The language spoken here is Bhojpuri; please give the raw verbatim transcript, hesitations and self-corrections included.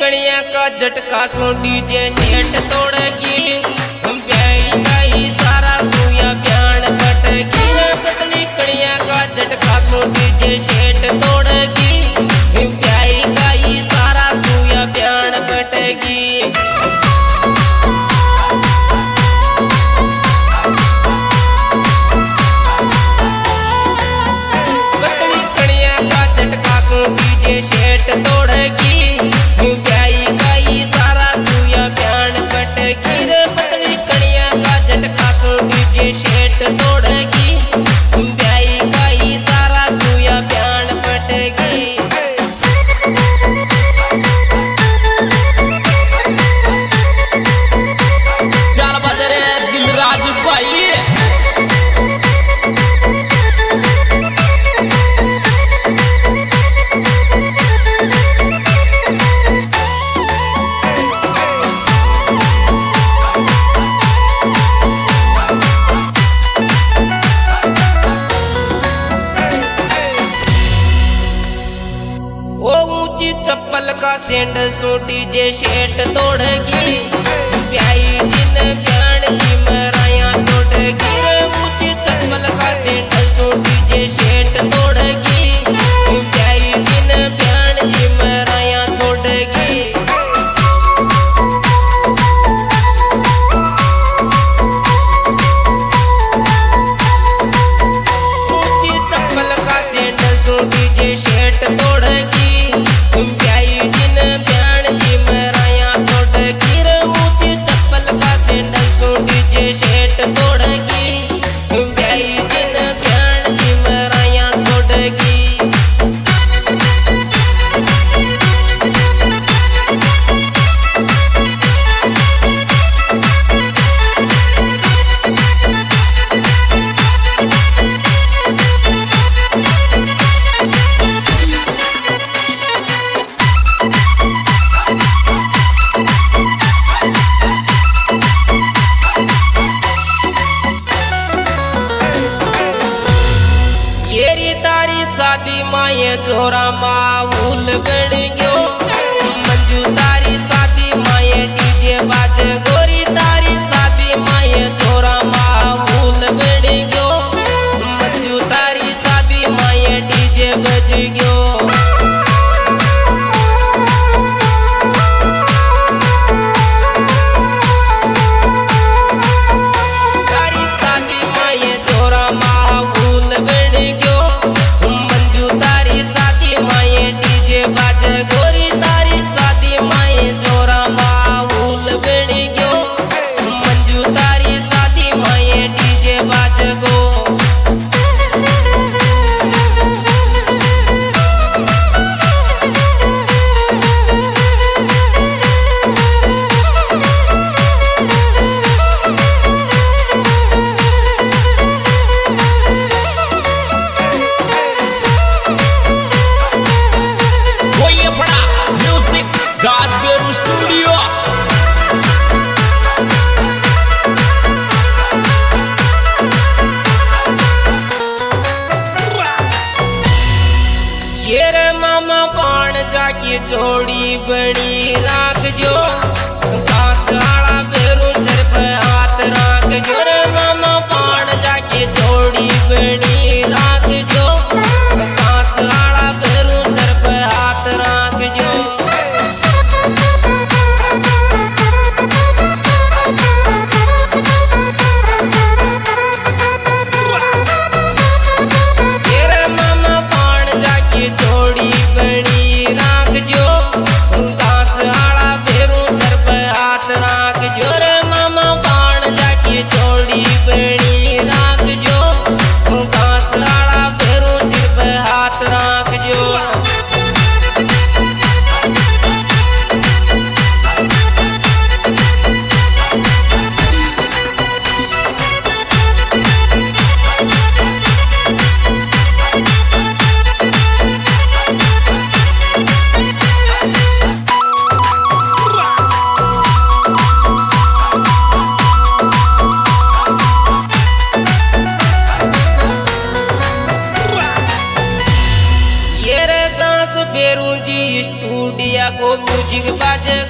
कड़िया का झटका सो डीजे सेट तोड़गी, ब्याई गाई सारा सुया बयान पटगी। पतली कड़िया का झटका सो डीजे सेट तोड़गी, ब्याई गाई सारा सुया बयान पटगी। पतली कड़िया का झटका सो डीजे सेट तोड़गी, ब्याई गाई सारा सुया बयान पटगी। पतली कड़िया का झटका सो डीजे सेट तोड़गी, ब्याई गाई सारा सुया बयान पटगी। चल बजरे दिलराज भाई चप्पल का सैंडल सो डीजे सेट तोड़गी, ब्याई जिन बयान जी मराया छोड़गी। ऊंची चप्पल का सैंडल सो डीजे सेट तोड़गी, ब्याई जिन बयान जी मराया छोड़गी। ऊंची चप्पल का सैंडल सो डीजे सेट तोड़गी, ब्याई जिन बयान जी मराया छोड़गी। ऊंची चप्पल का सैंडल सो डीजे सेट तोड़गी, ब्याई जिन बयान जी मराया छोड़गी। येरी तारी शादी माये जोरा माहौल बन गयो, मंजू तारी शादी माये डीजे बाज गोरी तारी शादी माये जोरा माहौल बन गयो, मंजू तारी शादी माये डीजे बज गयो। तारी शादी माये जोरा माहौल बन गयो, मंजू तारी शादी माये डीजे बाज गोरी तारी शादी माये जोरा माहौल बन गयो, मंजू तारी शादी माये डीजे बाज गो। कोई अपना म्यूजिक गास्पेल स्टूडियो ये रे मामा पान जाके जोड़ी बनी राख जो, घास आला बेरू सर पे हाथ राख जो। रे मामा पान जाके जोड़ी बनी राख जो, घास आला बेरू सर पे हाथ राख जो। तेरे मामा पान जाके जोड़ी बनी राख जो, घास आला बेरू सर पे हाथ राख जो। म्यूजिक बाजे